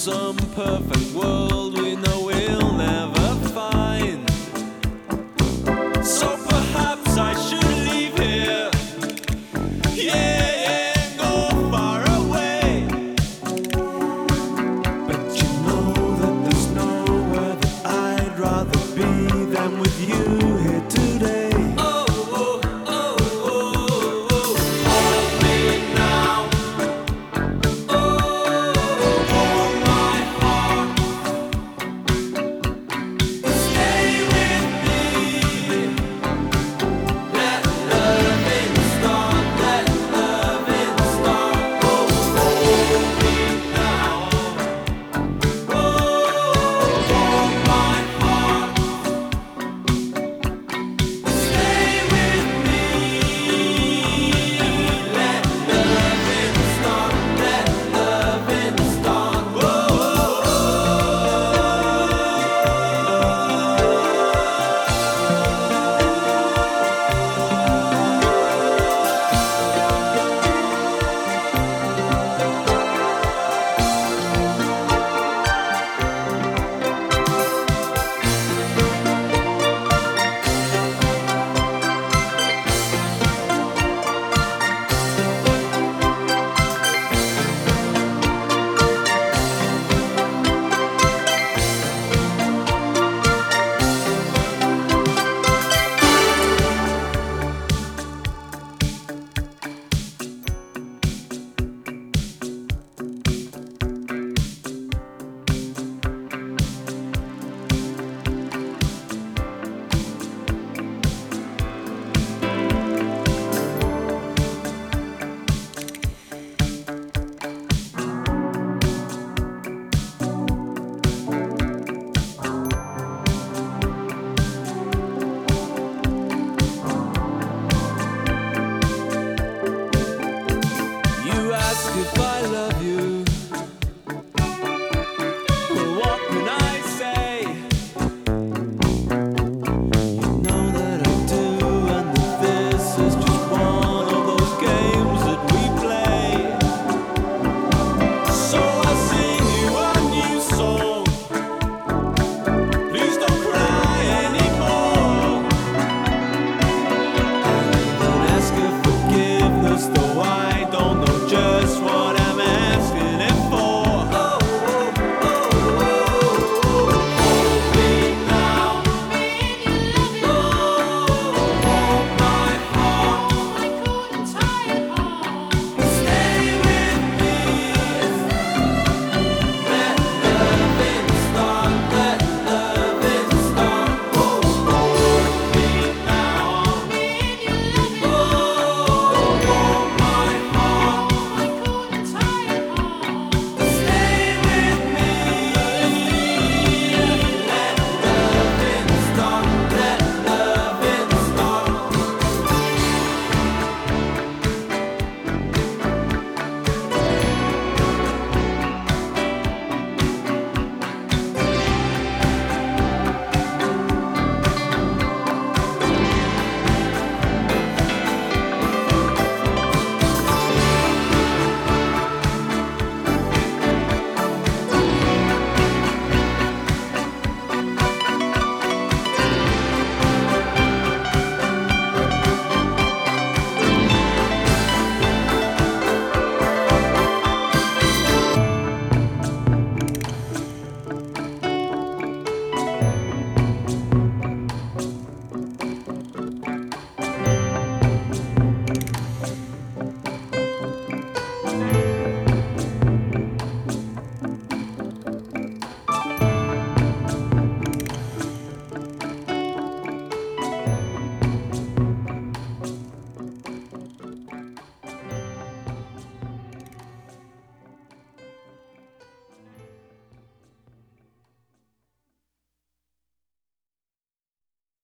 some perfect world we know we'll never find. So perhaps I should leave here, yeah, and go far away. But you know that there's nowhere that I'd rather be than with you here today. If I love you, what can I say? You know that I do, and that this is just one of those games that we play. So I sing you a new song. Please don't cry anymore. I don't ask for forgiveness, though I don't know just what I'm asking it for. Hold me now. Hold my heart. Stay with me. Let loving start. Let loving start. Hold me now. Hold my heart. Stay with me. Let loving start. Let loving start.